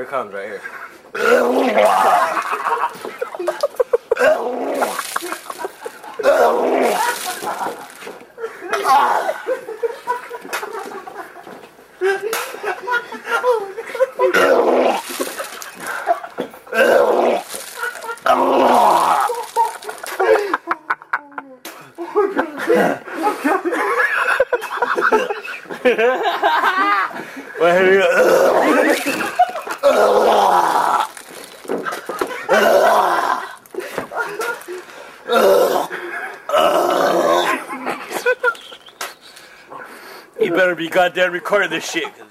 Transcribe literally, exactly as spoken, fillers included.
Here it comes right here. Well, here we go. You better be goddamn recording this shit.